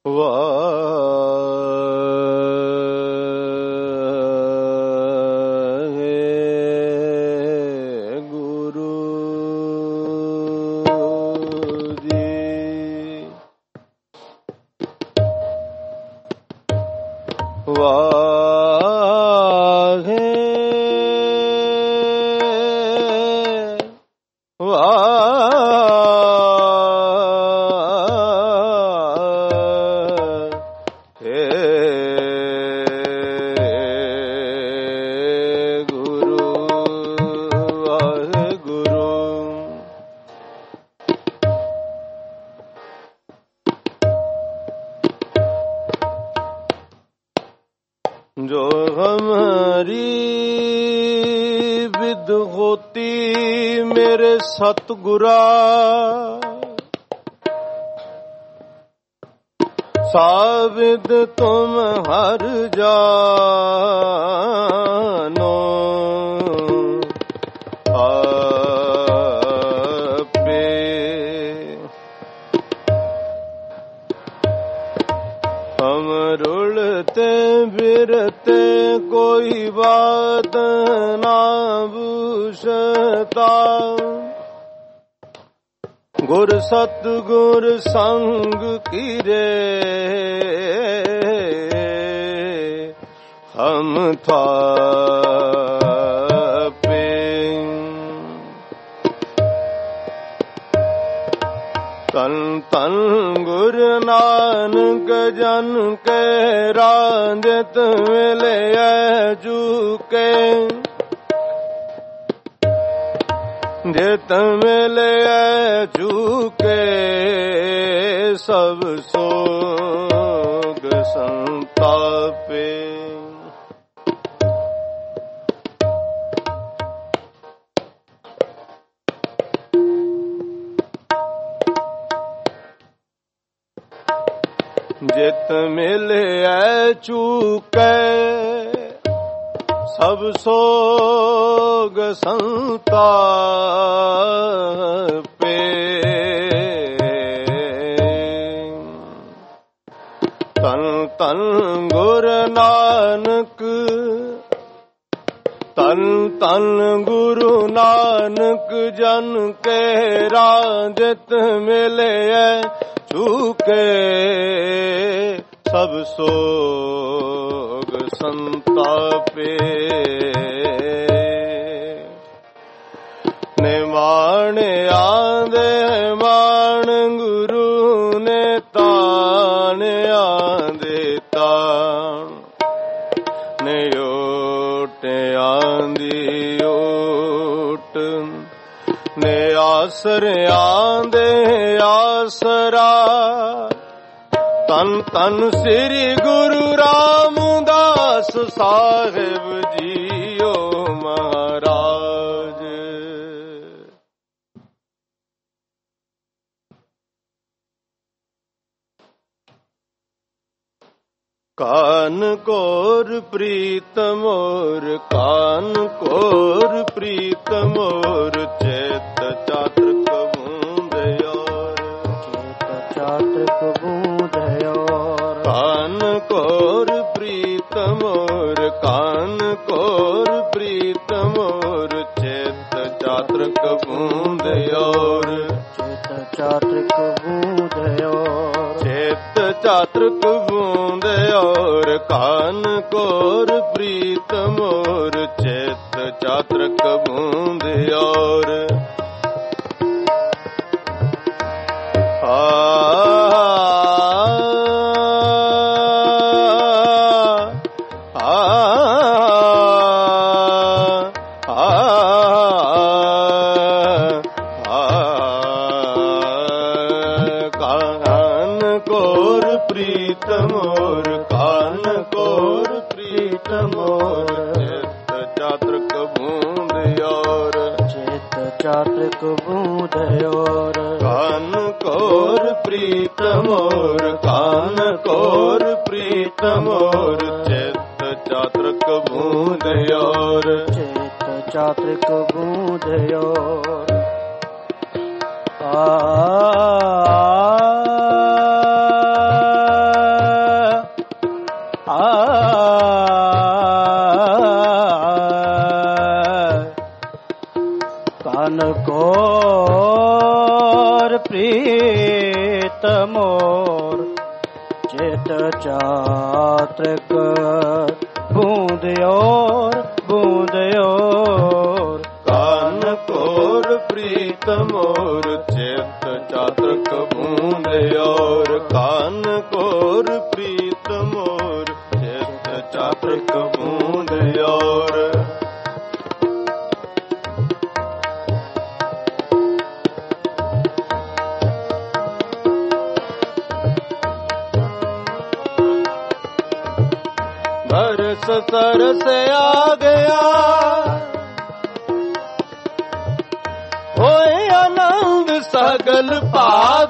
ਵਾਹਿਗੁਰੂ ਜੀ। जो हमारी विद होती मेरे सतगुरा, साविद तुम हर जानो, आपे हम रुलते बिरते कोई बात ना पूछता, गुर सतगुर संग कीरे हम थापे। तन तन गुर नानक जन के रांजत मिले चूके, जित मिले चूके सब सोग संतापे। जित मिले चूके सब सोग संतापे। तन तन गुर नानक, तन तन गुरु नानक जन के रांजत मिले चूके सब सोग संतापे। निमाण आंदे मान गुरु ने तान आंदे तान, ने ओट आंदी ओट, ने आसर आंदे आसरा। तन तन श्री गुरु रामदास साहिब जीओ महाराज। कान कोर प्रीत मोर, कान कोर प्रीत मोर, चेत चातृक बूंद यार, चेत चातृक बूंद यार। कान कोर प्रीत मोर, कान कोर प्रीत मोर, चेत चातृक बूंद यार, चेत चातृक बूंद यार, चेत चातृक बूंद और। कान कोर प्रीत मोर, चेत चातृक बूंद और। कान कोर प्रीत मोर, कान कोर प्रीत मोर, चेत चातृक बूंद और, चेत चातृक बूंद और। कान कोर प्रीत मोर, कान कोर प्रीत मोर, चेत चातृक बूंद और, चेत चातृक बूंद और। आ चित चात्रिक बूंद और बूंद और कान कोर प्रीत मोर चित चातक बूंद और कान कोर प्रीत मोर चित चातक बूंद और बरस तरस आ गया होए आनंद सगल भाग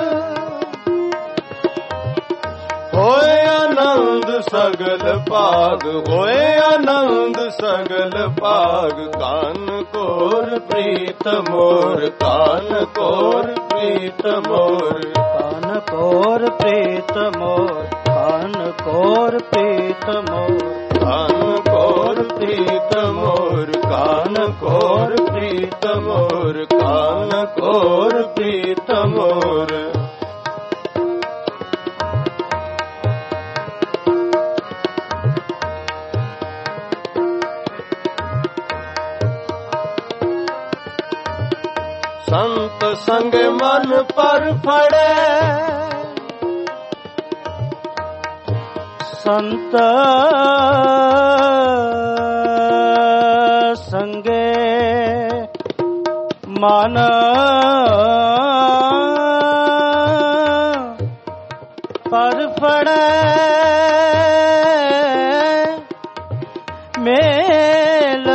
होए आनंद सगल भाग होए आनंद सगल भाग कान कोर प्रीत मोर कान कोर प्रीत मोर कान कोर प्रीत मोर कान कोर प्रीत मोर कान कोर प्रीत मोर कान कोर प्रीत मोर कान कोर प्रीत मोर संत संग मन पर फड़े संत संगे मन पर फड़े मेल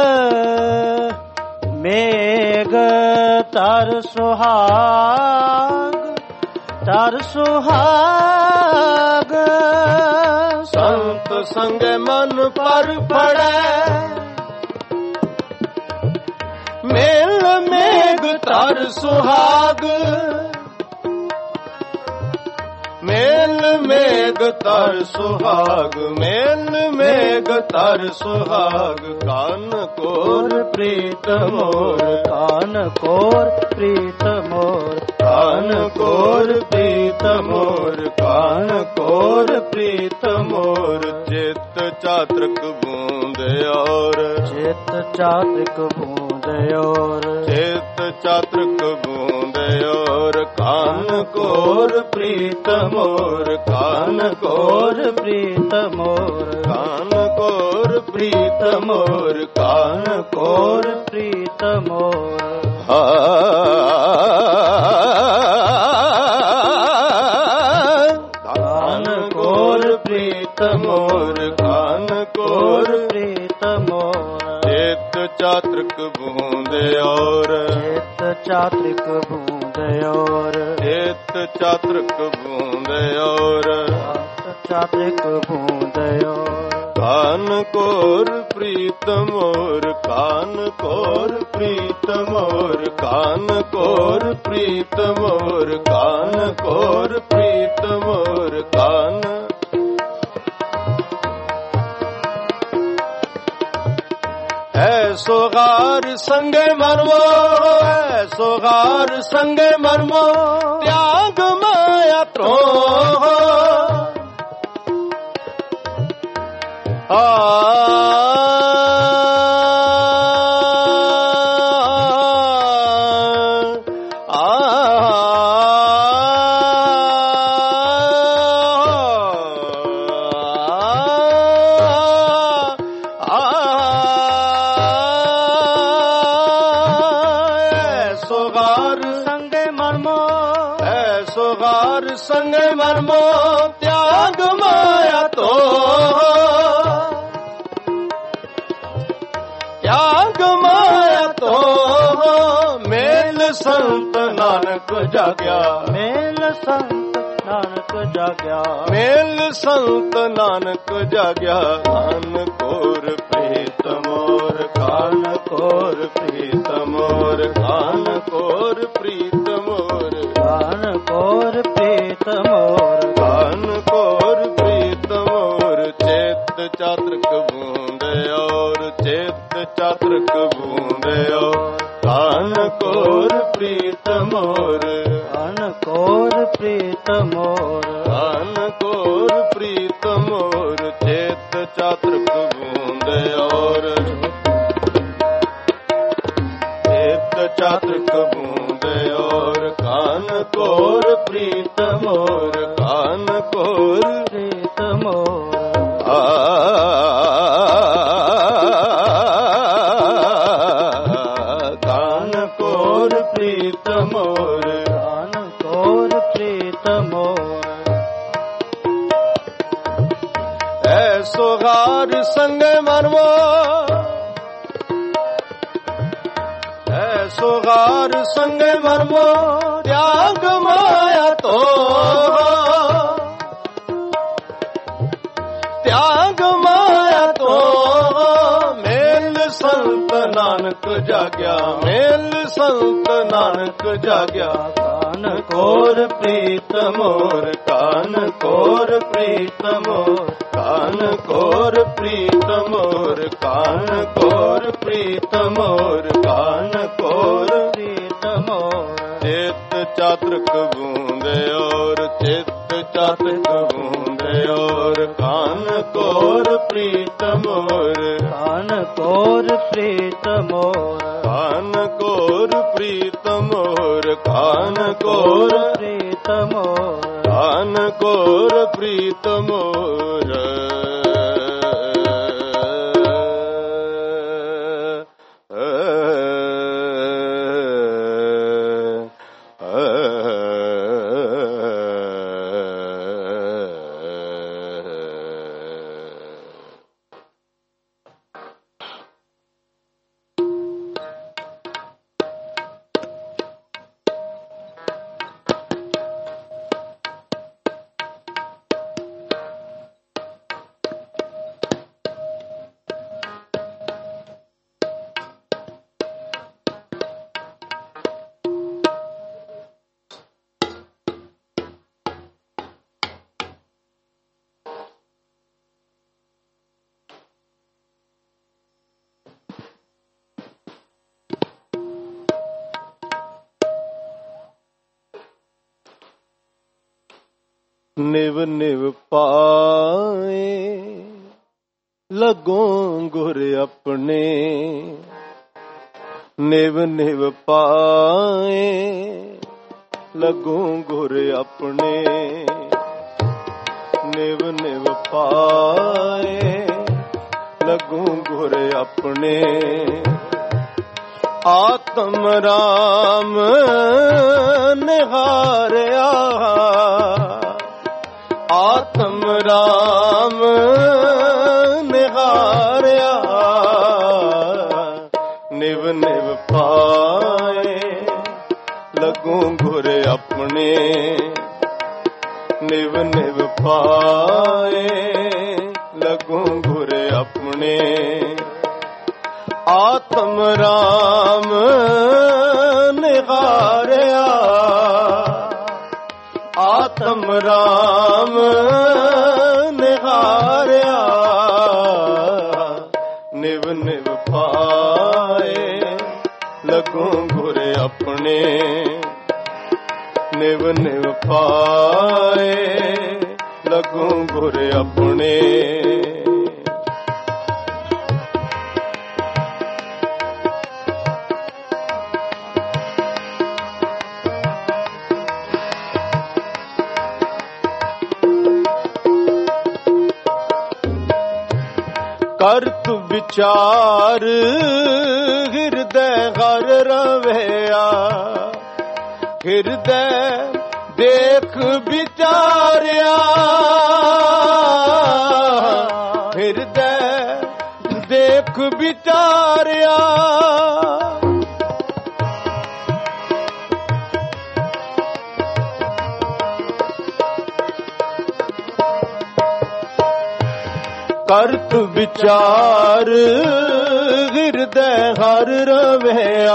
मेघ तर सुहाग संत संग मन पर पड़े मेल मेघ तर सुहाग मेल मेघ तर सुहाग मेल मेघ तर सुहाग कान कोर प्रीत मोर कान कोर प्रीत मोर कान कोर प्रीत मोर कान कोर प्रीत मोर चित चात्रक बूंद और चित चात्रिक बूंद और चित चात्रक बूंद और कान कोर प्रीत मोर कान कोर प्रीत मोर कान कोर प्रीत मोर कान कोर प्रीत मोर कान कोर प्रीत मोर कान कोर प्रीत मोर चित चात्रक बूंद और चित चात्रिक बूंद और चित चात्रक बूंद और चात्रिक बूंद और कान कोर प्रीत मोर कान कोर प्रीत मोर कान कोर प्रीत मोर कान कोर प्रीत मोर कान ऐसो गार संगे मरमो ऐसो गार संगे मरमो त्याग माया त्रो संगे मरमो त्याग माया तो त्याग माया तो मेल संत नानक जाग्या मेल संत नानक जाग्या मेल संत नानक जाग्या कान कोर प्रीत मोर कान कोर प्रीत मोर कान कोर प्रीत मोर कान कोर प्रीत मोर कान कोर प्रीत मोर चेत चात्रक बूंद और चेत चात्रक बूंद और कान कोर प्रीत मोर कान कोर प्रीत मोर ਕਾਨ ਕੋਰ ਪ੍ਰੀਤ ਮੋਰ ਚੇਤ ਚਾਤ੍ਰਿਕ ਬੂੰਦ ਔਰ ਚੇਤ ਚਾਤ੍ਰਿਕ ਬੂੰਦ ਔਰ ਕਾਨ ਕੋਰ ਪ੍ਰੀਤ ਮੋਰ ਕਾਨ ਕੋਰ ਪ੍ਰੀਤ ਮੋਰ ਕਾਨ ਕੋਰ ਪ੍ਰੀਤ ਮੋਰ ਕਾਨ ਕੋਰ ਪ੍ਰੀਤ ਮੋਰ ਐਸੋ ਹਾਰ ਸੰਗੇ ਮਨਵੋ ਐਸੋ ਹਾਰ ਸੰਗੇ ਮਨਵੋ ਤਿਆਗ ਮਾਇਆ ਤੋ ਤਿਆਗ ਮਾਇਆ ਤੋ ਮੇਲ ਸੰਤ ਨਾਨਕ ਜਾਗਿਆ ਮੇਲ ਸੰਤ ਨਾਨਕ ਜਾਗਿਆ ਕਾਨ ਕੋਰ ਪ੍ਰੀਤ ਮੋਰ ਕਾਨ ਕੋਰ ਪ੍ਰੀਤ ਮੋਰ ਕਾਨ ਕੋਰ ਪ੍ਰੀਤ ਮੋਰ ਕਾਨ ਕੋਰ ਪ੍ਰੀਤ ਮੋਰ ਕਾਨ ਕੋਰ ਪ੍ਰੀਤ ਮੋਰ ਚਿਤ ਚਾਤ੍ਰਿਕ ਬੂੰਦ ਔਰ ਚਿਤ ਚਾਤ੍ਰਿਕ ਬੂੰਦ ਔਰ ਕਾਨ ਕੋਰ ਪ੍ਰੀਤ ਮੋਰ ਕਾਨ ਕੋਰ ਪ੍ਰੀਤ ਮੋਰ ਕਾਨ ਕੋਰ ਪ੍ਰੀਤ ਮੋਰ ਕਾਨ ਕੋਰ ਪ੍ਰੀਤ ਮੋਰ ਕਾਨ ਕੋਰ ਪ੍ਰੀਤ ਮੋਰ ਨਿਵ ਨਿਵ ਪਾਏ ਲਗੋਂ ਗੁਰ ਆਪਣੇ ਨਿਵ ਨਿਵ ਪਾਏ ਲਗੋਂ ਗੁਰ ਆਪਣੇ ਨਿਵ ਨਿਵ ਪਾਏ ਲਗੋਂ ਗੁਰ ਆਪਣੇ ਆਤਮ ਰਾਮ ਨਿਹਾਰਿਆ ਆਤਮ ਰਾਮ ਨਿਹਾਰਿਆ ਨਿਵ ਨਿਵ ਪਾਏ ਲਗੂੰ ਗੁਰ ਆਪਣੇ ਨਿਵ ਨਿਵ ਪਾਏ ਲਗੂੰ ਗੁਰ ਆਪਣੇ ਆਤਮ ਰਾਮ ਨਿਹਾਰਿਆ ਆਤਮ ਰਾਮ ਨਿਹਾਰਿਆ ਨਿਵ ਨਿਵ ਪਾਏ ਲਗੂੰ ਗੁਰ ਆਪਣੇ ਨਿਵ ਨਿਵ ਪਾਏ ਲਗੂੰ ਗੁਰ ਆਪਣੇ ਕਰਤ ਵਿਚਾਰ ਹਿਰਦੈ ਹਰ ਰਵਿਆ ਹਿਰਦੈ ਦੇਖ ਵਿਚਾਰਿਆ ਹਿਰਦੈ ਦੇਖ ਵਿਚਾਰਿਆ ਕਰਤ ਵਿਚਾਰ ਹਿਰਦੈ ਹਰ ਰਵਿਆ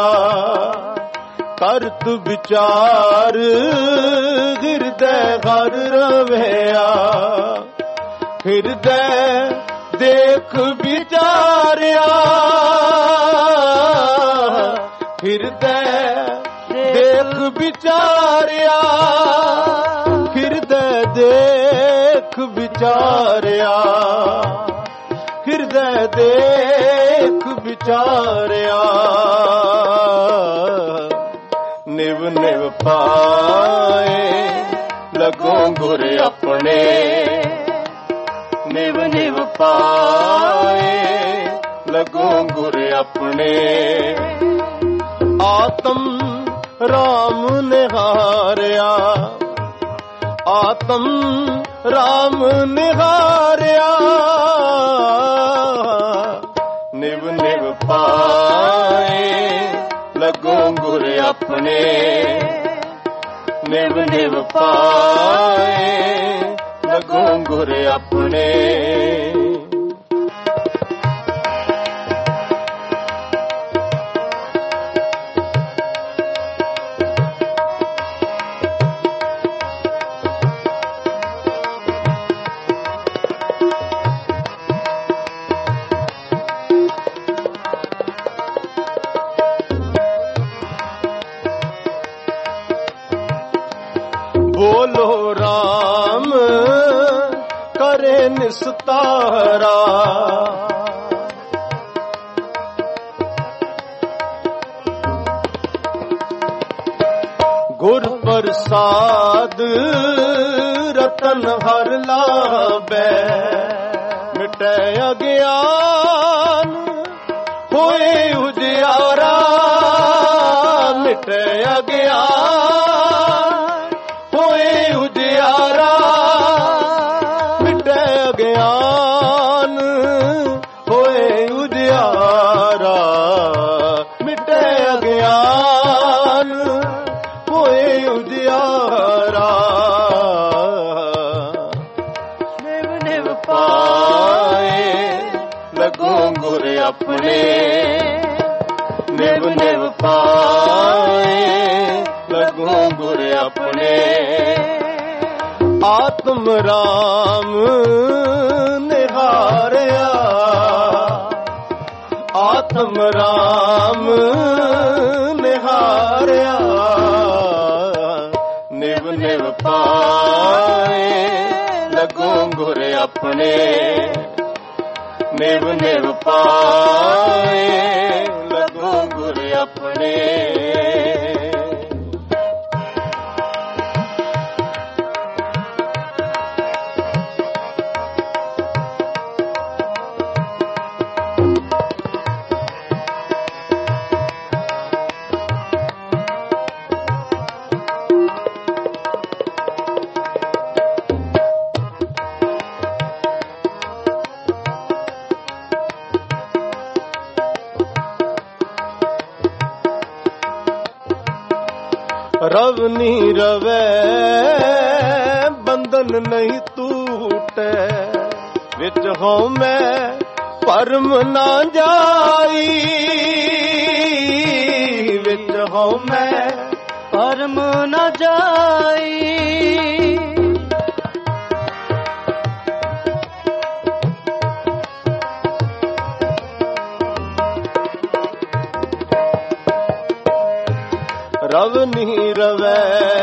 ਕਰਤ ਵਿਚਾਰ ਹਿਰਦੈ ਹਰ ਰਵਿਆ ਹਿਰਦੈ ਦੇਖ ਵਿਚਾਰਿਆ ਹਿਰਦੈ ਦੇਖ ਵਿਚਾਰਿਆ ਹਿਰਦੈ ਦੇਖ ਵਿਚਾਰਿਆ, ਹਿਰਦੈ ਦੇਖ ਵਿਚਾਰਿਆ, ਨਿਵ ਨਿਵ ਪਾਏ ਲਗੋ ਗੁਰ ਆਪਣੇ, ਨਿਵ ਨਿਵ ਪਾਏ ਲਗੋ ਗੁਰ ਆਪਣੇ। ਆਤਮ ਰਾਮ ਨਿਹਾਰਿਆ, ਆਤਮ ਰਾਮ ਨਿਹਾਰਿਆ, ਨਿਵ ਨਿਵ ਪਾਏ ਲਗੋ ਗੁਰ ਆਪਣੇ, ਨਿਵ ਨਿਵ ਪਾਏ ਲਗੋ ਗੁਰ ਆਪਣੇ। ਬੋਲੋ ਰਾਮ ਕਰੇ ਨਿਸਤਾਰਾ, ਗੁਰ ਪ੍ਰਸਾਦ ਰਤਨ ਹਰ ਲਾਭੈ, ਮਿਟੈ ਅਗਿਆਨ ਹੋਏ ਉਜਿਆਰਾ, ਮਿਟੈ ਅਗਿਆਨ ਹੋਏ ਉਜਿਆਰਾ, ਮਿਟੈ ਅਗਿਆਨ ਹੋਏ ਉਜਿਆਰਾ, ਮਿਟੈ ਅਗਿਆਨ ਹੋਏ ਉਜਿਆਰਾ, ਨਿਵ ਨਿਵ ਪਾਏ ਲਗੋ ਗੁਰ ਆਪਣੇ, ਨਿਵ ਨਿਵ ਪਾਏ ਲਗੋ ਗੁਰ ਆਪਣੇ। ਆਤਮ ਰਾਮ ਨਿਹਾਰਿਆ, ਆਤਮ ਰਾਮ ਨਿਹਾਰਿਆ, ਨਿਵ ਨਿਵ ਪਾਏ ਲਗੋ ਗੁਰ ਆਪਣੇ, ਨਿਵ ਨਿਵ ਪਾਏ ਲਗੋ ਗੁਰ ਆਪਣੇ। ਰਵ ਨੀ ਰਵੈ ਬੰਧਨ ਨਹੀਂ ਟੂਟੈ, ਵਿੱਚ ਹਉਮੈ ਭਰਮ ਨਾ ਜਾਈ, ਵਿੱਚ ਹਉਮੈ ਭਰਮ ਨਾ ਜਾਈ, ਰਵ ਨੀ ਰਵੈ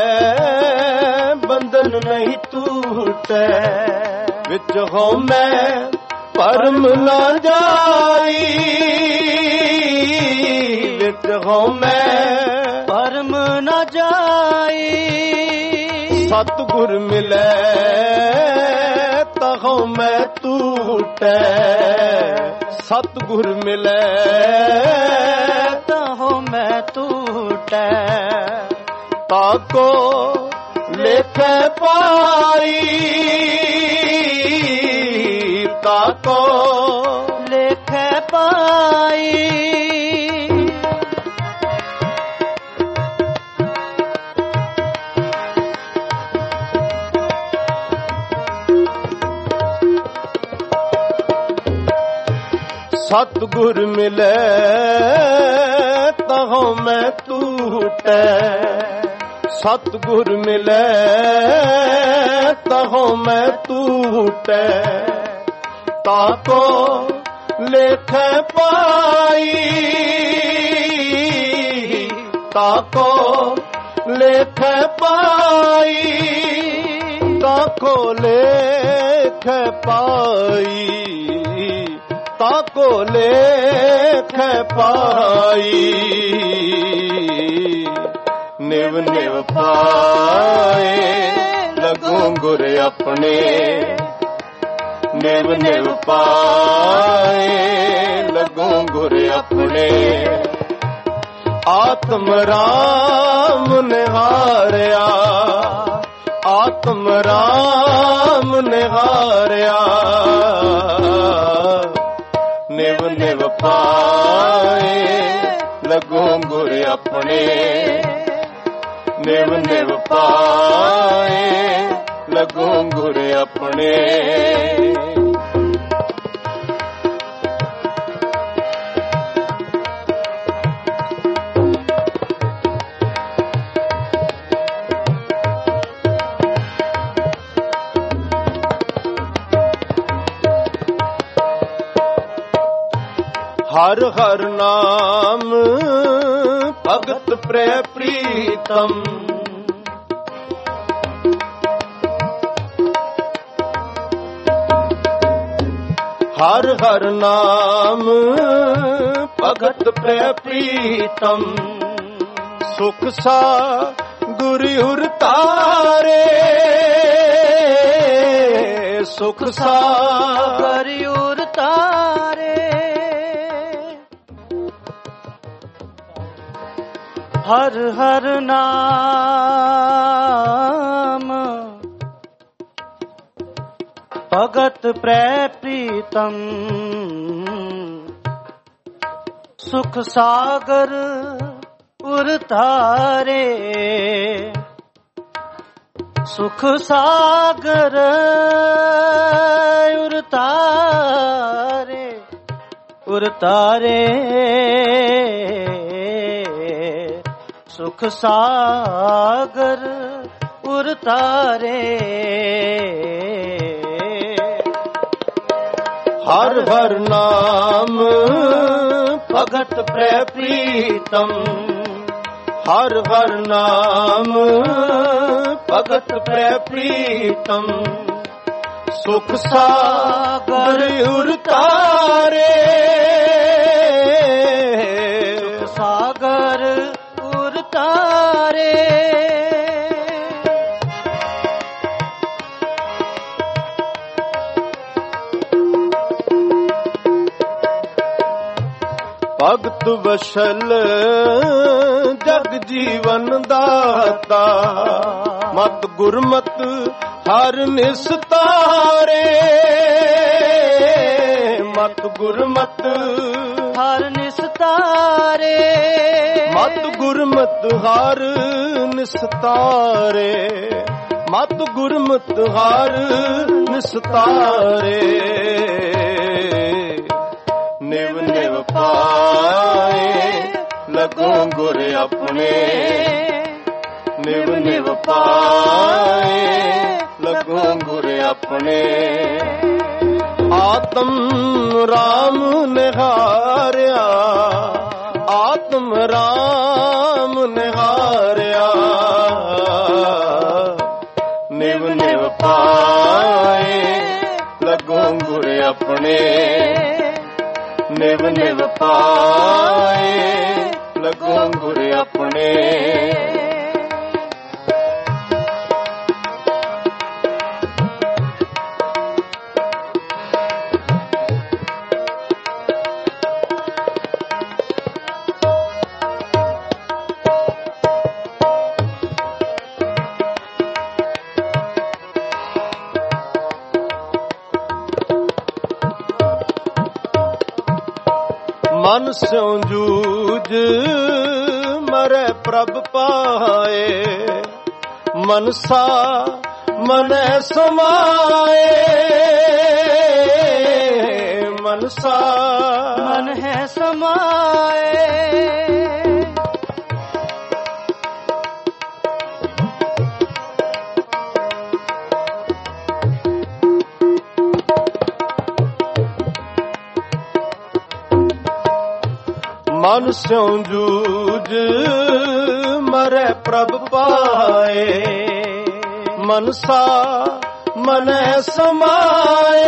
ਬੰਧਨ ਨਹੀਂ ਟੂਟੈ, ਵਿੱਚ ਹਉਮੈ ਭਰਮ ਨਾ ਜਾਈ, ਵਿੱਚ ਹਉਮੈ ਭਰਮ ਨਾ ਜਾਈ, ਸਤਿਗੁਰ ਮਿਲੈ ਤਾ ਹਉਮੈ ਟੂਟੈ, ਸਤਿਗੁਰ ਮਿਲੈ ਤਾ ਹਉਮੈ ਟੂਟੈ, ਤਾਕੋ ਲੇਖੈ ਪਾਈ, ਤਾਕੋ ਲੇਖੈ ਪਾਈ, ਸਤਿਗੁਰ ਮਿਲੈ ਤਾ ਹਉਮੈ ਟੂਟੈ, ਸਤਿਗੁਰ ਮਿਲੈ ਤਾ ਹਉਮੈ ਟੂਟੈ, ਤਾਕੋ ਲੇਖੈ ਪਾਈ, ਤਾਕੋ ਲੇਖੈ ਪਾਈ, ताको लेख पाई, ताको लेख पाई। निव निव पाए लगूं गुर अपने, निव निव पाए लगूं गुर अपने। आत्म राम निहारिया, आत्म राम निहारिया। निव निव पाए लगूं गुर अपने, निव निव पाए लगूं गुर अपने। हर हर नाम भगत प्रिय प्रीतम, हर हर नाम भगत प्रिय प्रीतम। सुख सा गुरु उर तारे, सुख सा गुरु उर तारे। हर हर नाम भगत प्रिय प्रीतम। सुख सागर उर तारे, सुख सागर उर तारे, उर तारे। सुख सागर उर तारे। हर हर नाम भगत प्रिय प्रीतम, हर हर नाम भगत प्रिय प्रीतम। सुख सागर उर तारे, सुख सागर उर तारे। भगत वशल जग जीवन दाता, मत गुरमत हर निस्तारे, मत गुरमत हर निस्तारे, मत गुरमत हर निस्तारे, मत गुरमत हर निस्तारे। निव निव पाए लगूं गुर अपने, निव निव पाए लगूं गुर अपने। आत्म राम निहारिया, आत्म राम निहारिया। निव निव पाए लगूं गुर अपने, निव निव पाए लगूं गुर अपने। मन स्यों जूझ मरै प्रभ पाए, मनसा मनै समाए, मनसा मन है समाए। मन स्यों जूझ मरै प्रभ पाए, मनसा ਮਨੈ ਸਮਾਏ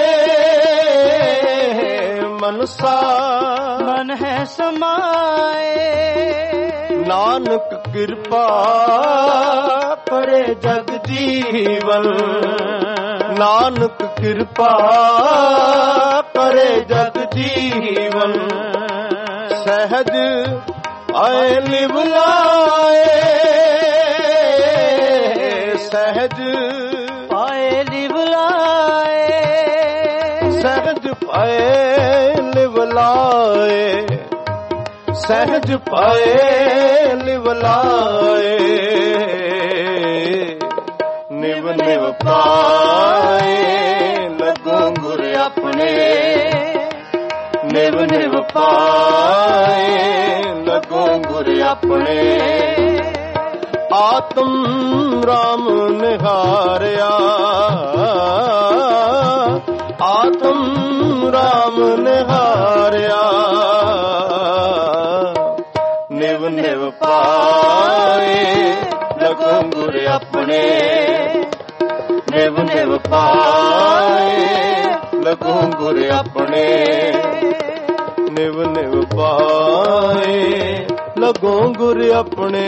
ਮਨਸਾ ਮਨ ਹੈ ਸਮਾਏ ਨਾਨਕ ਕਿਰਪਾ ਕਰੇ ਜਗ ਜੀਵਨ ਨਾਨਕ ਕਿਰਪਾ ਕਰੇ ਜਗ ਜੀਵਨ ਸਹਿਜ ਆਏ ਲਿਵ ਲਾਏ ਸਹਿਜ ਪਾਏ ਲਿਵ ਲਾਏ ਸਹਿਜ ਪਾਏ ਲਿਵ ਲਾਏ ਸਹਿਜ ਪਾਏ ਲਿਵ ਲਾਏ ਨਿਵ ਨਿਵ ਪਾਏ ਲੱਗੋ ਗੁਰ ਆਪਣੇ ਨਿਵ ਨਿਵ ਪਾਏ ਲੱਗੋ ਗੁਰ ਆਪਣੇ ਆਤਮ ਰਾਮ ਨਿਹਾਰਿਆ ਆਤਮ ਰਾਮ ਨਿਹਾਰਿਆ ਨਿਵ ਨਿਵ ਪਾਏ ਲੱਗੋ ਗੁਰ ਆਪਣੇ ਨਿਵ ਨਿਵ ਪਾਏ ਲੱਗੋ ਗੁਰ ਆਪਣੇ ਨਿਵ ਨਿਵ ਪਾਏ ਲੱਗੋ ਗੁਰ ਆਪਣੇ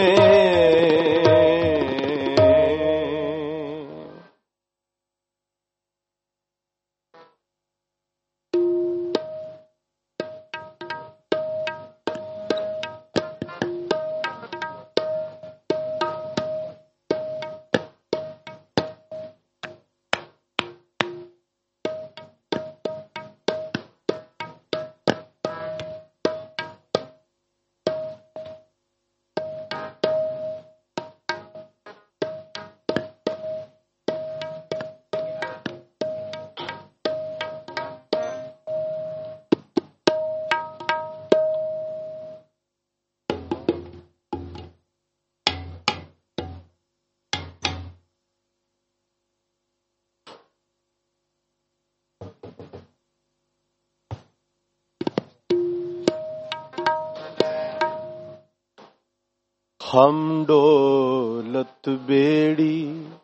हम डोलत बेड़ी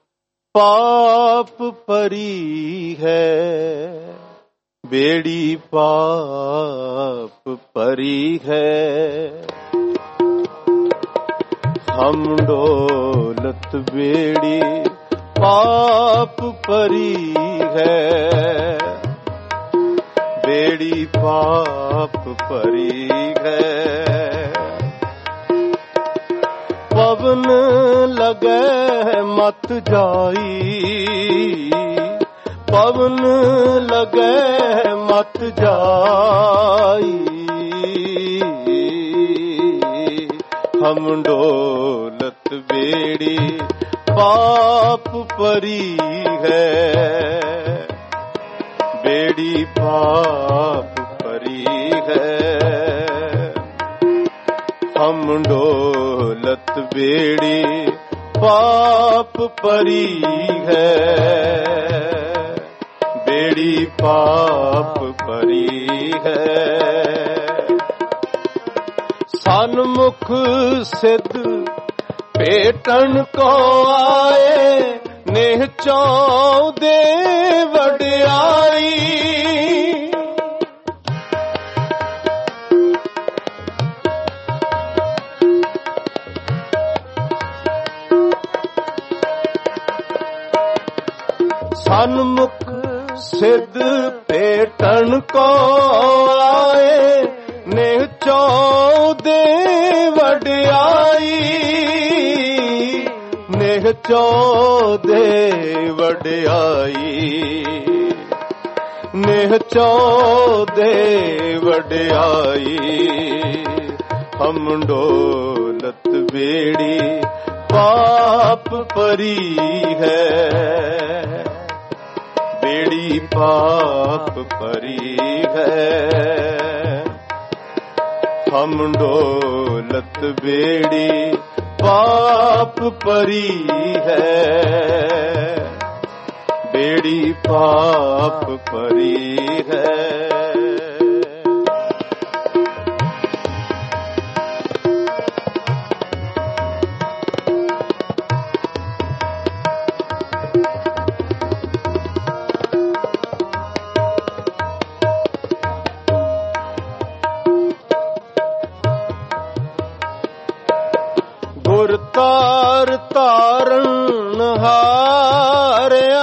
पाप परी है बेड़ी पाप परी है हम डोलत बेड़ी पाप परी है बेड़ी पाप परी है पवन लगे मत जाई पवन लगे मत जाई हम डोलत बेड़ी पाप परी है बेड़ी पाप परी है हम डोलत बेड़ी पाप परी है बेड़ी पाप परी है सन्मुख सिद्ध भेटन को आए नेह चौदे वड्याई सन्मुख सिद्ध भेटन को आए नेह चौदे वड्याई नेह चौदे वड्याई नेह चौदे वड्याई हम डोलत बेड़ी पाप परी है बेड़ी पाप परी है हम डोलत बेड़ी पाप परी है बेड़ी पाप परी है ਤਾਰ ਤਾਰਨ ਹਾਰਿਆ,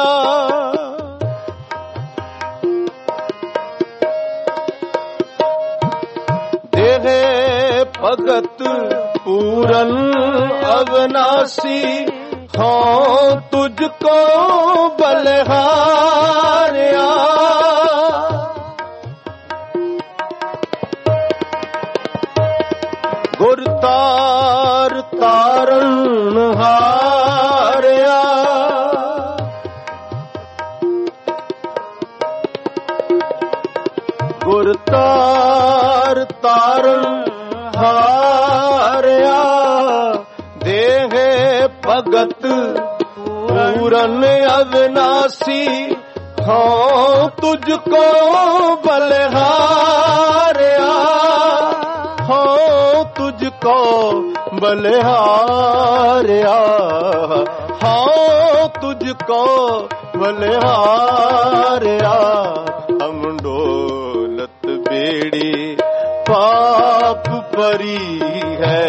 ਦੇਹ ਭਗਤ ਪੂਰਨ ਅਵਨਾਸੀ, ਹਾਂ ਤੁਝ ਕੋ ਬਲਿਹਾਰਿਆ। ਗੁਰ ਤਾਰ ਤਾਰਨ ਹਾਰਿਆ, ਗੁਰ ਤਾਰ ਤਾਰਨ ਹਾਰਿਆ, ਦੇਹ ਭਗਤ ਪੂਰਨ ਅਵਨਾਸੀ, ਹਾਂ ਤੁਝ ਕੋ ਬਲਿਹਾਰਿਆ, ਹਾਂ ਤੁਝ ਕੋ ਬਲਿਹਾਰਿਆ, ਹਾਂ ਤੁਝ ਕੋ ਬਲਿਹਾਰਿਆ। ਹਮ ਡੋਲਤ ਬੇੜੀ ਪਾਪ ਪਰੀ ਹੈ,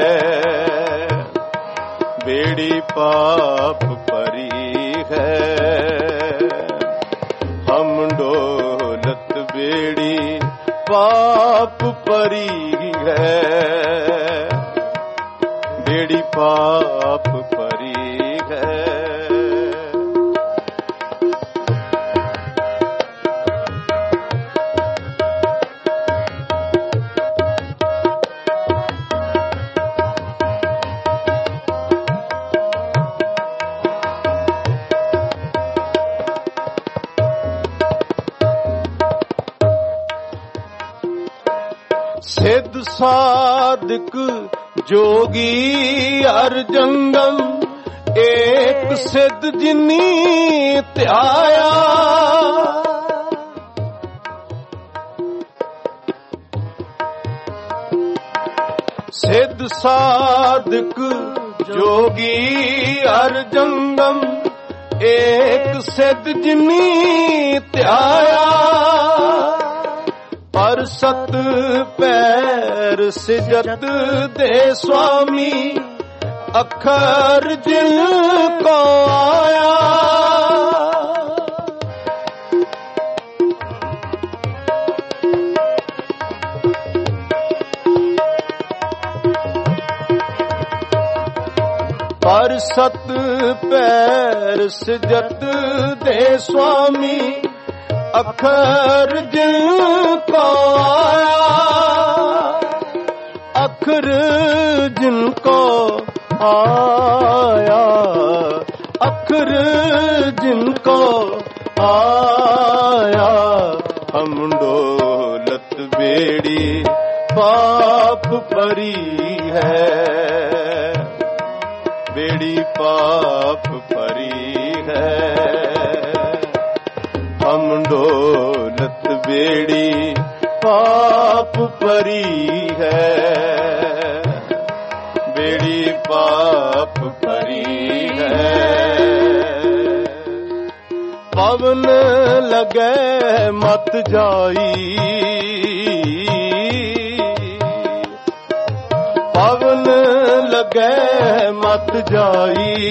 बेड़ी पाप परी है। हम डोलत बेड़ी पाप परी है, बेड़ी पाप परी है। सिद्ध साधिक जोगी हर जंगम, एक सिद्ध जिनी त्याया। सिद्ध साधिक जोगी हर जंगम, एक सिद्ध जिनी त्याया। पर सत पैर सिजत दे स्वामी, अखर जिन को आया। पर सत पैर सिजत दे स्वामी, अखर जिनको आया। अखर जिनको आया, अखर जिनको आया। हम डोलत बेड़ी पाप परी है, बेड़ी पाप परी है। हम डोलत बेड़ी पाप परी है, बेड़ी पाप परी है। पवन लगे मत जाई, पवन लगे मत जाई।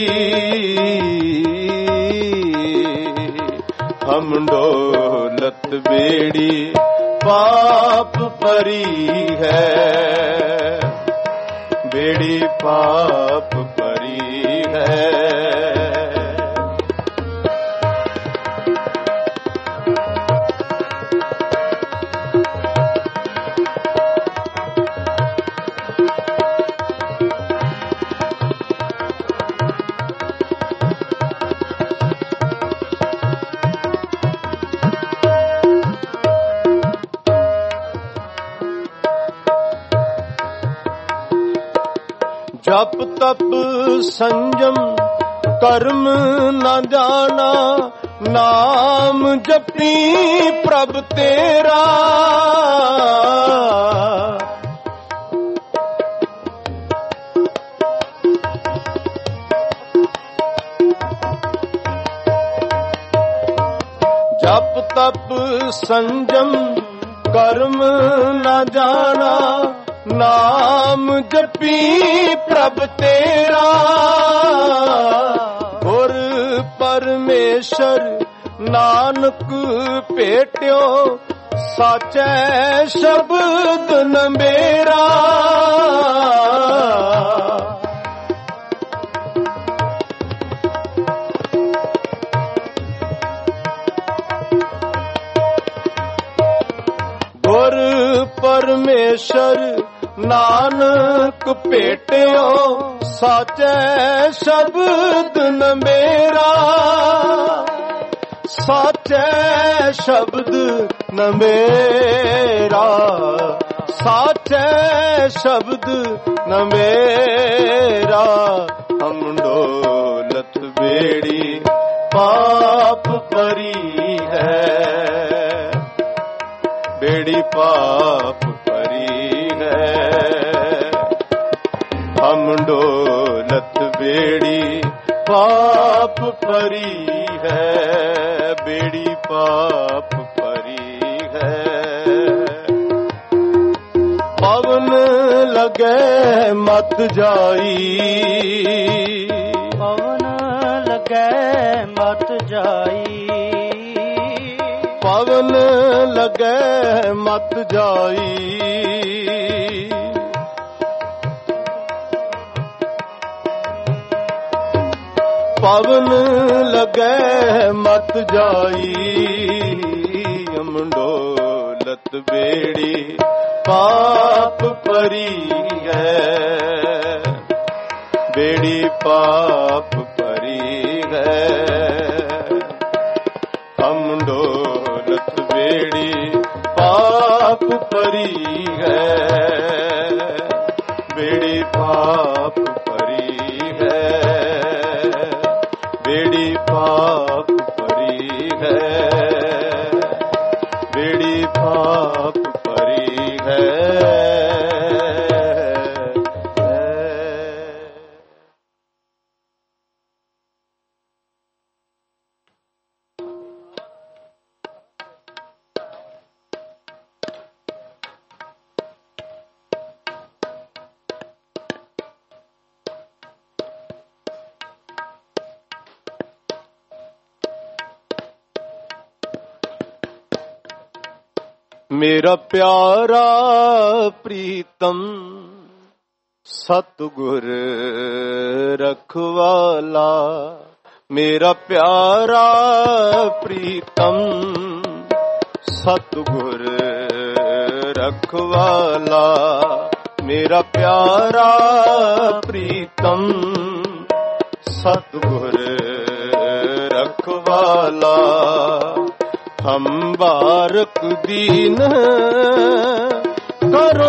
हम डोलत बेड़ी पाप परी है, बेड़ी पाप परी है। जप तप संयम कर्म न जाना, नाम जपी प्रभ तेरा। जप तप संयम कर्म न जाना, ਨਾਮ ਜਪੀ ਪ੍ਰਭ ਤੇਰਾ, ਗੁਰ ਪਰਮੇਸ਼ਰ ਨਾਨਕ ਭੇਟਿਓ, ਸਾਚੈ ਸ਼ਬਦ ਨ ਮੇਰਾ। ਗੁਰ ਪਰਮੇਸ਼ਰ ਨਾਨਕ ਭੇਟਿਓ, ਸਾਚੈ ਸ਼ਬਦ ਨ ਮੇਰਾ। ਸਾਚੈ ਸ਼ਬਦ ਨ ਮੇਰਾ, ਸਾਚੈ ਸ਼ਬਦ ਨ ਮੇਰਾ। ਹਮ ਡੋਲਤ ਬੇੜੀ ਪਾਪ ਭਰੀ ਹੈ, ਬੇੜੀ ਪਾਪ ਭਰੀ ਹੈ। ਹਮ ਡੋਲਤ ਬੇੜੀ ਪਾਪ ਭਰੀ ਹੈ, ਬੇੜੀ ਪਾਪ ਭਰੀ ਹੈ। ਪਵਨ ਲਗੈ ਮਤ ਜਾਈ, ਪਵਨ ਲਗੈ ਮਤ ਜਾਈ। ਪਵਨ ਲਗੈ ਮਤ ਜਾਈ। ਪਵਨ ਲਗੈ ਮਤ ਜਾਈ। ਅਮਡੋਲਤ ਬੇੜੀ ਪਾਪ ਭਰੀ ਹੈ, ਬੇੜੀ ਪਾਪ ਭਰੀ ਹੈ। ਅਮਡੋਲਤ ਬੇੜੀ ਪਾਪ ਭਰੀ ਹੈ, ਬੇੜੀ ਪਾਪ ਭਰੀ ਹੈ, ਬੇੜੀ ਪਾਪ ਭਰੀ ਹੈ, ਬੇੜੀ ਪਾਪ ਭਰੀ ਹੈ। ਮੇਰਾ ਪਿਆਰਾ ਪ੍ਰੀਤਮ ਸਤਿਗੁਰ ਰਖਵਾਲਾ, ਮੇਰਾ ਪਿਆਰਾ ਪ੍ਰੀਤਮ ਸਤਿਗੁਰ ਰਖਵਾਲਾ। ਮੇਰਾ ਪਿਆਰਾ ਪ੍ਰੀਤਮ ਸਤਿਗੁਰ ਰਖਵਾਲਾ। ਹਮ ਬਾਰਕ ਦੀਨ ਕਰੋ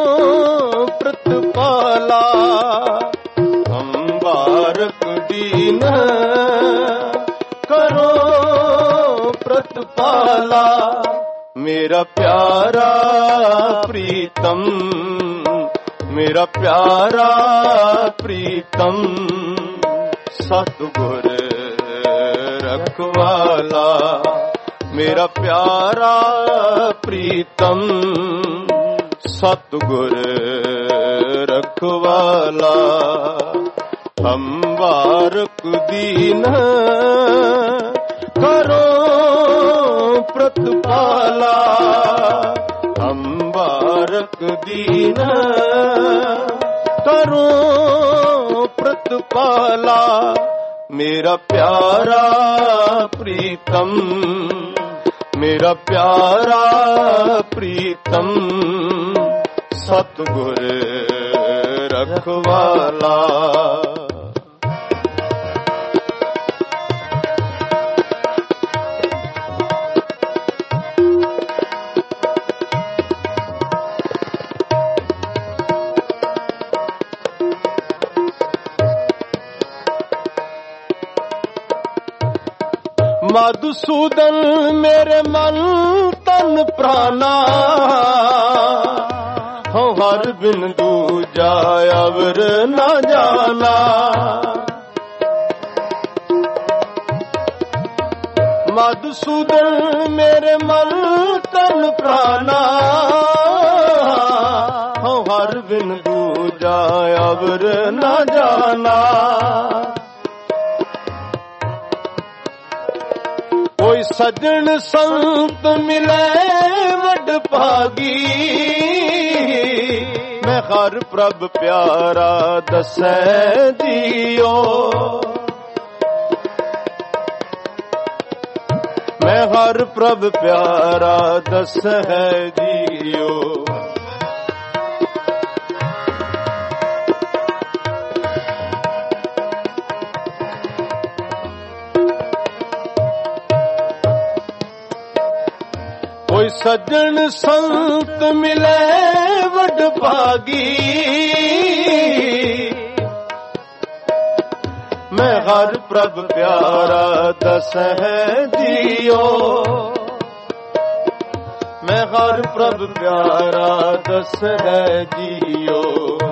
ਪ੍ਰਤਪਾਲਾ, ਹਮ ਬਾਰਕ ਦੀਨ ਕਰੋ ਪ੍ਰਤਪਾਲਾ। ਮੇਰਾ ਪਿਆਰਾ ਪ੍ਰੀਤਮ, ਮੇਰਾ ਪਿਆਰਾ ਪ੍ਰੀਤਮ ਸਤਿਗੁਰ ਰਖਵਾਲਾ। ਮੇਰਾ ਪਿਆਰਾ ਪ੍ਰੀਤਮ ਸਤਿਗੁਰ ਰਖਵਾਲਾ। ਹਮ ਬਾਰਕ ਦੀਨ ਕਰੋ ਪ੍ਰਤਪਾਲਾ, ਹਮ ਬਾਰਕ ਦੀਨ ਕਰੋ ਪ੍ਰਤਪਾਲਾ। ਮੇਰਾ ਪਿਆਰਾ ਪ੍ਰੀਤਮ, ਮੇਰਾ ਪਿਆਰਾ ਪ੍ਰੀਤਮ ਸਤਿਗੁਰ ਰਖਵਾਲਾ। ਮਧੂਸੂਦਨ ਮੇਰੇ ਮਨ ਤਨ ਪ੍ਰਾਨਾ, ਹਉ ਹਰ ਬਿਨ ਦੂਜਾ ਅਵਰ ਨਾ ਜਾਣਾ। ਮਧੂਸੂਦਨ ਮੇਰੇ ਮਨ ਤਨ ਪ੍ਰਾਨਾ, ਹਉ ਹਰ बिन दूजा अवर न जाना। कोई सजन संत मिले वड भागी, मैं हर प्रभ प्यारा दसै जियो। मैं हर प्रभ प्यारा दसै जियो। कोई सज्जन संत मिले वड भागी, मैं हर प्रभ प्यारा दसै जियो। मैं हर प्रभ प्यारा दसै जियो।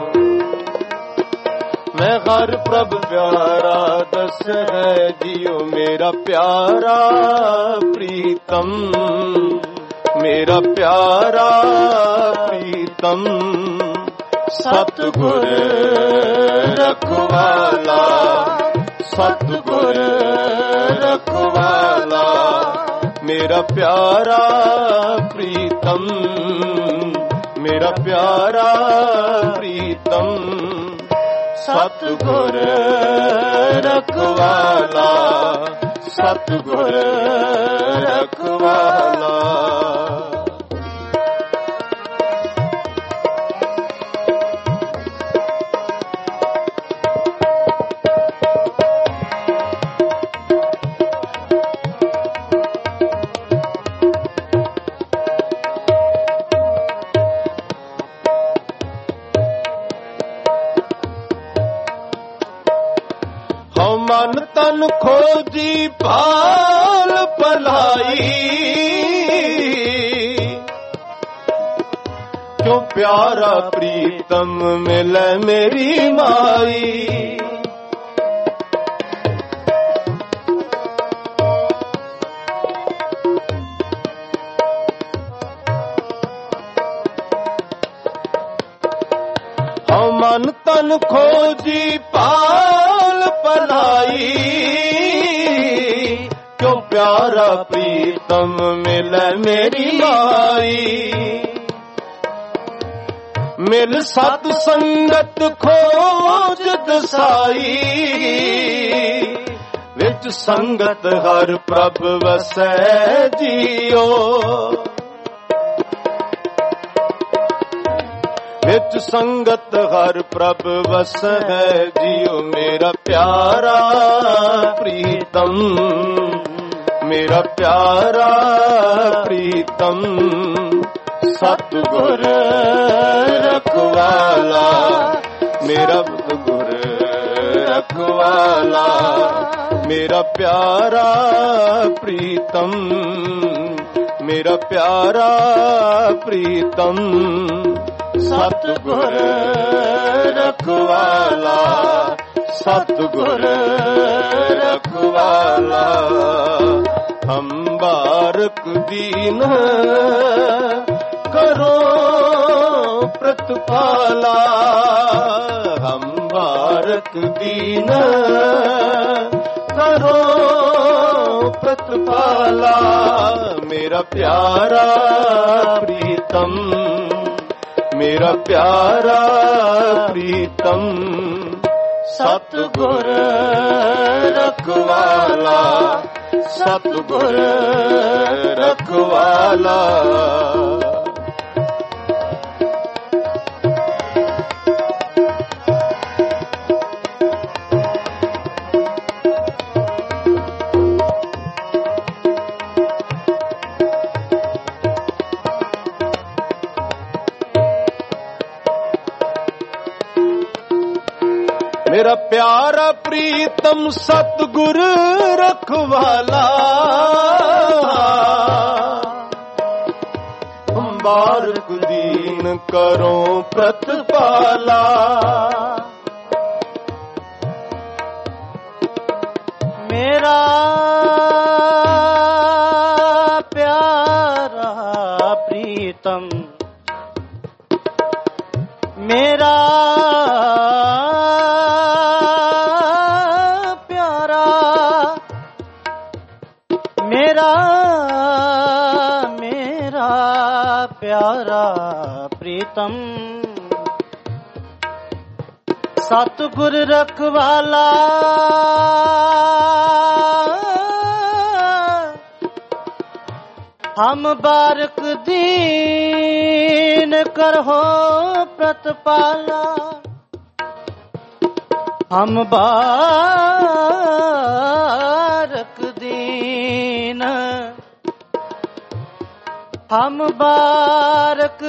मैं हर प्रभ प्यारा दसै जियो। मेरा प्यारा प्रीतम, मेरा प्यारा प्रीतम, सतगुर रखवाला, सतगुर रखवाला। मेरा प्यारा प्रीतम, मेरा प्यारा प्रीतम, सतगुर रखवाला, सतगुर रखवाला। मन तन खोजी भाल भलाई, क्यों प्यारा प्रीतम मिले मेरी माई। मन तन खोजी पाल भलाई, क्यों प्यारा प्रीतम मिले मेरी माई। मिल सत संगत खोज दसाई, विच संगत हर प्रभ वसै जियो। विच संगत हर प्रभ वसै जियो। मेरा प्यारा प्रीतम, मेरा प्यारा प्रीतम, सतगुर रखवाला, मेरा गुर रखवाला। मेरा प्यारा प्रीतम, मेरा प्यारा प्रीतम, सतगुर रखवाला, सतगुर रखवाला। हम बारक दीन करो प्रतिपाला, हम बारक दीन करो प्रतिपाला। मेरा प्यारा प्रीतम, मेरा प्यारा प्रीतम, सतगुर रखवाला, सतगुर रखवाला। मेरा प्यारा प्रीतम सतगुर रखवाला, बारक दीन करो प्रतिपाला। मेरा प्यारा प्रीतम, मेरा प्यारा मेरा मेरा प्यारा प्रीतम सतगुर रखवाला हम बारक दीन करहो प्रतिपाला हम बारक दीन हम बारक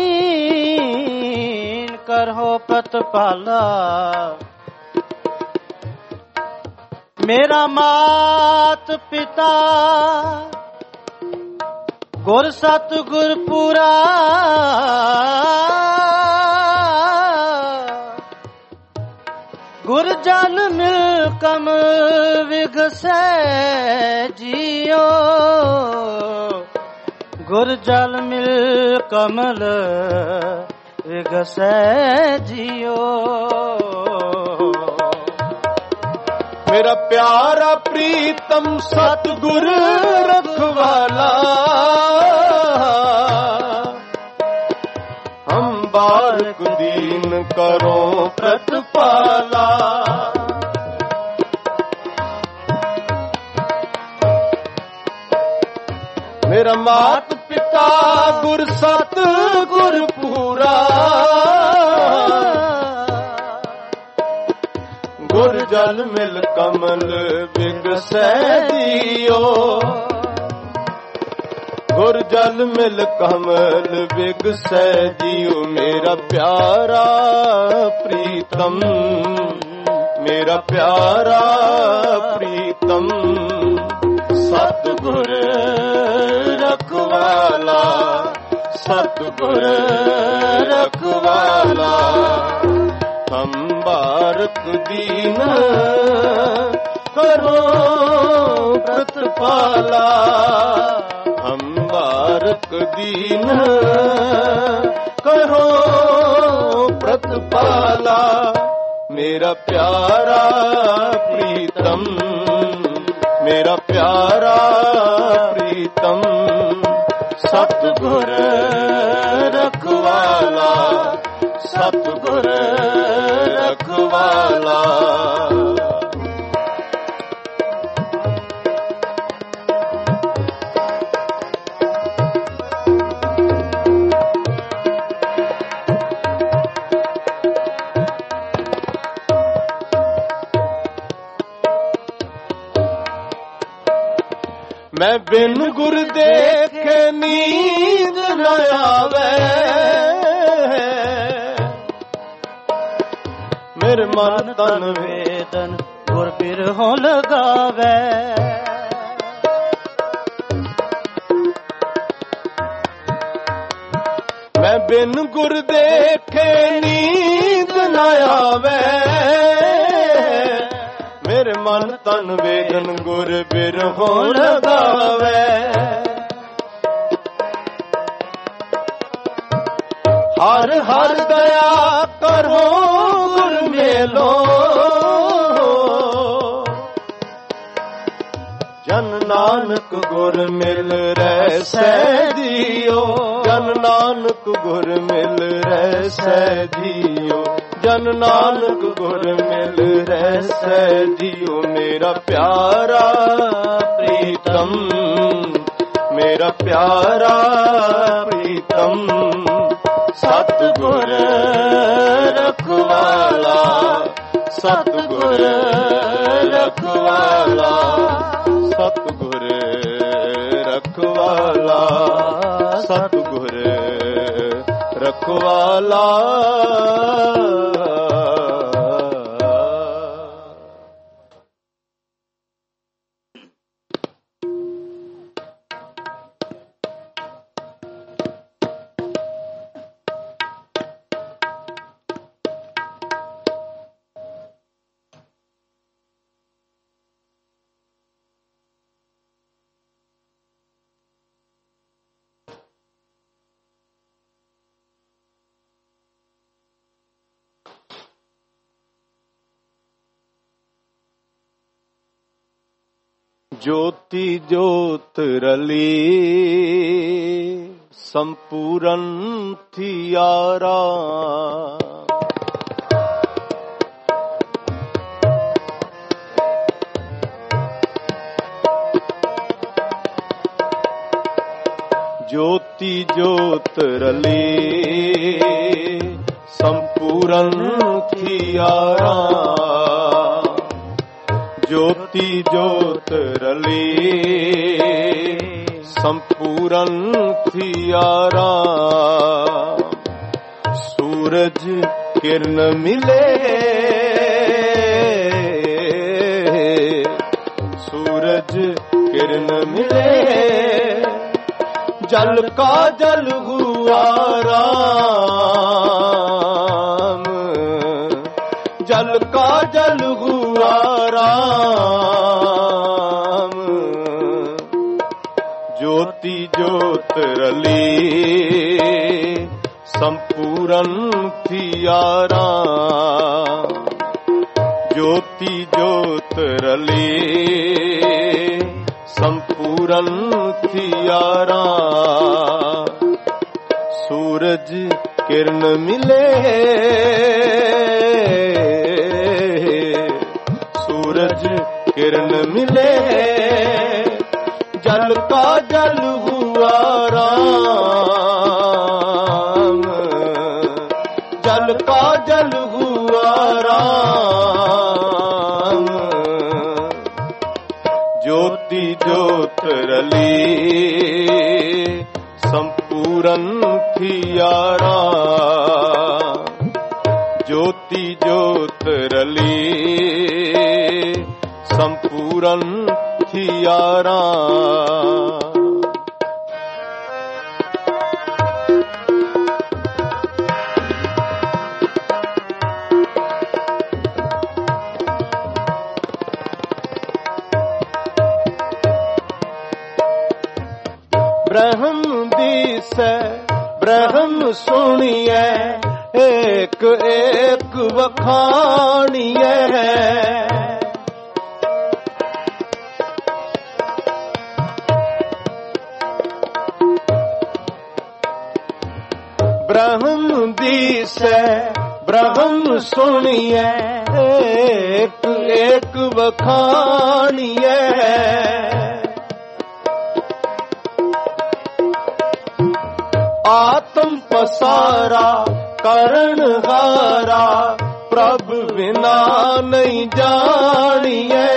दीन करहो प्रतिपाला मेरा मात पिता गुर सतगुर पूरा गुर जल मिल कम विगसै जियो गुर जल मिल कमल विगसै जियो मेरा प्यारा प्रीतम सतगुर रखवाला हम बारक दीन करो प्रतिपाला मेरा मात पिता गुर सतगुर पूरा गुर जल मिल कमल विगसै जियो गुर जल मिल कमल विगसै जियो मेरा प्यारा प्रीतम मेरा प्यारा प्रीतम सतगुर रखवाला सतगुर रखवाला हम बारक दीन करो प्रतिपाला हम बारक दीन करो प्रतिपाला मेरा प्यारा प्रीतम मेरा प्यारा प्रीतम सतगुर रखवाला सतगुर रखवाला मैं बिन गुर देखे नींद न आवे मेरे मन तन वेदन गुर बिरहो लगावे मैं बिन गुर देखे नींद न आवे मेरे मन तन वेदन गुर बिरहो लगावे हर हर दया करो गुर मेलो जन नानक गुर मिल रहसै जियो जन नानक गुर मिल रहसै जियो जन नानक गुर मिल रहसै जियो मेरा प्यारा प्रीतम मेरा प्यारा प्रीतम सतगुर रखवाला सतगुर रखवाला सतगुर रखवाला सतगुर रखवाला ज्योति ज्योत रली संपूरन थियारा, ज्योति ज्योत रली संपूरन थियारा, ज्योति ज्योत रली संपूरन थियारा, सूरज किरण मिले, सूरज किरण मिले, जल का जल हुआ राम, जल का जल हुआ राम, ज्योति ज्योत रली संपूरन थियारा, ज्योति ज्योत रली संपूरन थियारा, सूरज किरण मिले, सूरज किरण मिले, जल का जल हुआ राम, जल का जल हुआ राम, ज्योति ज्योत रली संपूरन थियारा, ज्योति ज्योत रली संपूरन थियारा। ब्रह्म दिसे ब्रह्म सुनिए, एक एक वखानिए, ब्रह्म दिसे ब्रह्म सुनिए, एक एक वखानिए, आत्म पसारा करण हारा, प्रभु बिना नहीं जानिए,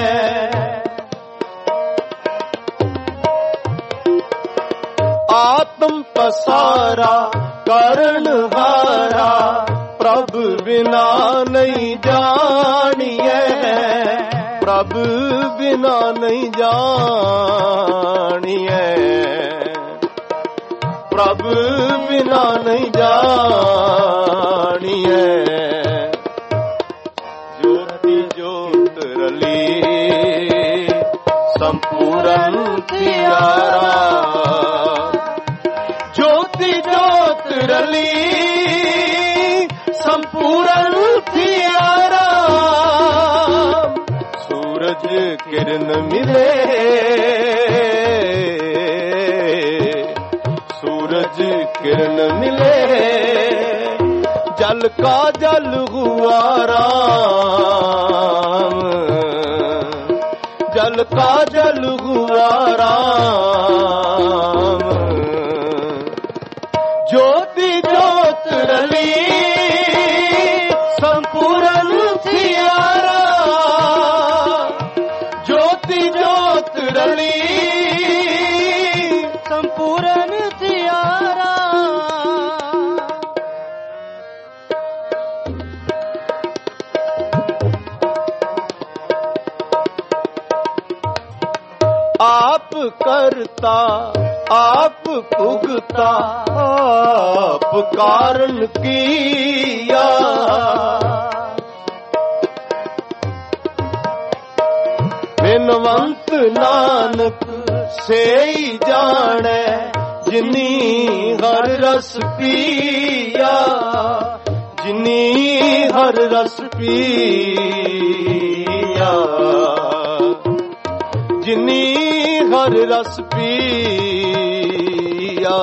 आत्म पसारा करण हारा, प्रभु बिना नहीं जानिए, प्रभु बिना नहीं जानिए, प्रभु बिना नहीं जानिए, ज्योति ज्योत रली संपूरन थियारा, ज्योति ज्योत रली संपूरन थियारा, सूरज किरण मिले, सूरज किरण मिले, जल का जल हुआ राम, जल का जल हुआ राम, ज्योति ज्योत रली संपूरन थियारा, ज्योति ज्योत रली संपूरन थियारा। आप करता आप भुगता, आप कारण किया, बिनवंत नानक से ही जाने, जिनी हर रस पिया, जिनी हर रस पिया, जिनी ਜਿਨੀ ਹਰ ਰਸ ਪੀਆ,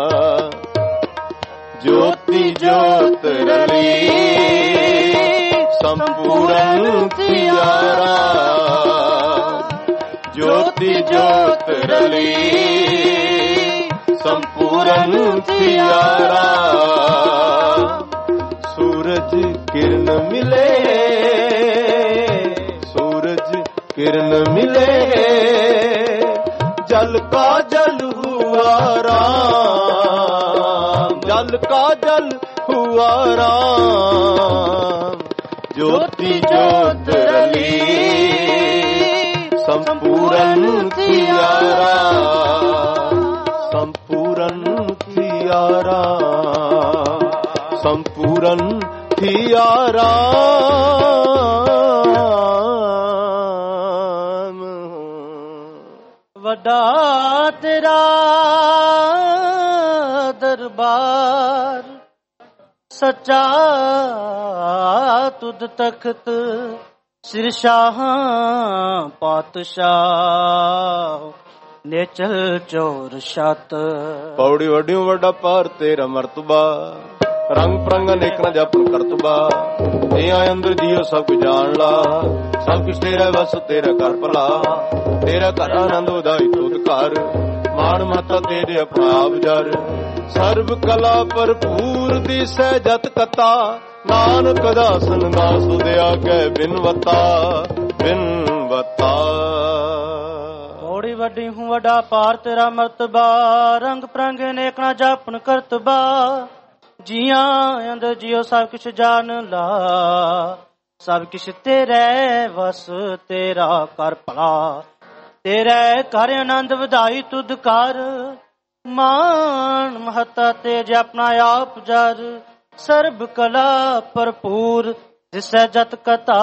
ਜੋਤੀ ਜੋਤ ਰਲੀ ਸੰਪੂਰਨ ਥੀਆ ਰਾਮ। ਜੋਤੀ ਜੋਤ ਰਲੀ ਸੰਪੂਰਨ ਥੀਆ ਰਾਮ। ਸੂਰਜ ਕਿਰਨ ਮਿਲੇ, ਸੂਰਜ किरण मिले, जल का जल हुआ राम, जल का जल हुआ राम। ज्योति ज्योत रली संपूर्ण थिया राम, संपूर्ण थिया राम, संपूर्ण थिया राम। ਵੱਡਾ ਤੇਰਾ ਦਰਬਾਰ, ਸੱਚਾ ਤੁਧ ਤਖਤ, ਸਿਰਸ਼ਾਹ ਪਾਤਸ਼ਾਹ, ਨੇਚਲ ਚੋਰ ਛਤ। ਪੌੜੀ ਵੱਡਿਓ ਵੱਡਾ ਪਾਰ ਤੇਰਾ ਮਰਤਬਾ, ਰੰਗ ਪ੍ਰੰਗ ਅਨੇਕ ਨਾ ਜਪਨ ਕਰਤਬਾ। ਇਹ ਅੰਦਰ ਜੀਓ ਸਭ ਕੁਝ ਜਾਣ ਲਾ, ਸਭ ਕੁਛ ਤੇਰਾ ਵਸ ਤੇਰਾ ਕਰ ਭਲਾ। ਤੇਰਾ ਘਰ ਆਨੰਦ ਉਦਾਈ ਤੁਧ ਘਰ, ਮਾਣ ਮਤਾ ਤੇਰੇ ਆਪਣਾ ਆਪ ਜਰ। ਸਰਬ ਕਲਾ ਭਰਪੂਰ ਦਿਸੈ ਜਤ ਕਤਾ, ਨਾਨਕ ਦਾਸਨ ਦਾਸ ਉਦਿਆ ਕੈ ਬਿਨਵਤਾ, ਬਿਨਵਤਾ। ਪੌੜੀ ਵੱਡੀ ਹੂੰ ਵੱਡਾ ਪਾਰ ਤੇਰਾ ਮਰਤਬਾ, ਰੰਗ ਪ੍ਰੰਗ ਅਨੇਕ ਨਾ ਜਪਨ ਕਰਤਬਾ। ਜੀਆਂ ਅੰਦਰ ਜਿਉ ਸਭ ਕੁਛ ਜਾਣ ਲਾ, ਸਭ ਕੁਛ ਤੇਰੇ ਵਸ ਤੇਰਾ ਕਰ ਭਲਾ। ਤੇਰੇ ਘਰ ਆਨੰਦ ਵਧਾਈ ਤੁਧ ਕਰ, ਮਾਨ ਮਹਤਾ ਤੇਜ ਆਪਣਾ ਆਪ ਜਰ। ਸਰਬ ਕਲਾ ਭਰਪੂਰ ਦਿਸੈ ਜਤ ਕਤਾ,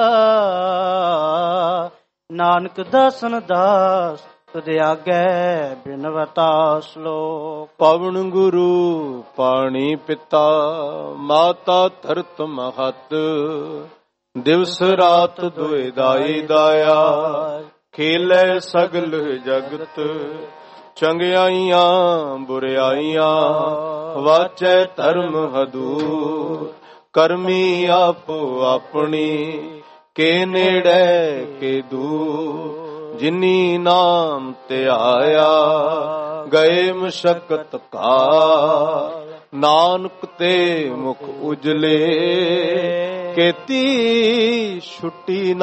ਨਾਨਕ ਦਾਸਨ ਦਾਸ ਤੁਧ ਆਗੇ ਬਿਨਵਤਾ। ਸ਼ਲੋਕ। ਪਵਨ ਗੁਰੂ ਪਾਣੀ ਪਿਤਾ, ਮਾਤਾ ਧਰਤ ਮਹਤ। ਦਿਵਸ ਰਾਤ ਦੁਇ ਦਾਈ ਦਾਇਆ, ਖੇਲੇ ਸਗਲ ਜਗਤ। ਚੰਗਿਆਈਆਂ ਬੁਰਿਆਈਆਂ, ਵਾਚੈ ਧਰਮ ਹਦੂਰ। ਕਰਮੀ ਆਪੋ ਆਪਣੀ, ਕੇ ਨੇੜੇ ਕੇ ਦੂਰ। ਜਿਨੀ ਨਾਮ ਧਿਆਇਆ, ਗਏ ਮਸ਼ਕਤ ਕਾਲ। ਨਾਨਕ ਤੇ ਮੁਖ ਉਜਲੇ, ਕੀਤੀ ਛੁੱਟੀ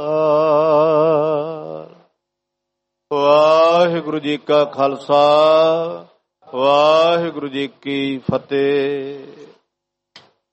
ਨਾਲ। ਵਾਹਿਗੁਰੂ ਜੀ ਕਾ ਖਾਲਸਾ, ਵਾਹਿਗੁਰੂ ਜੀ ਕੀ ਫਤਿਹ।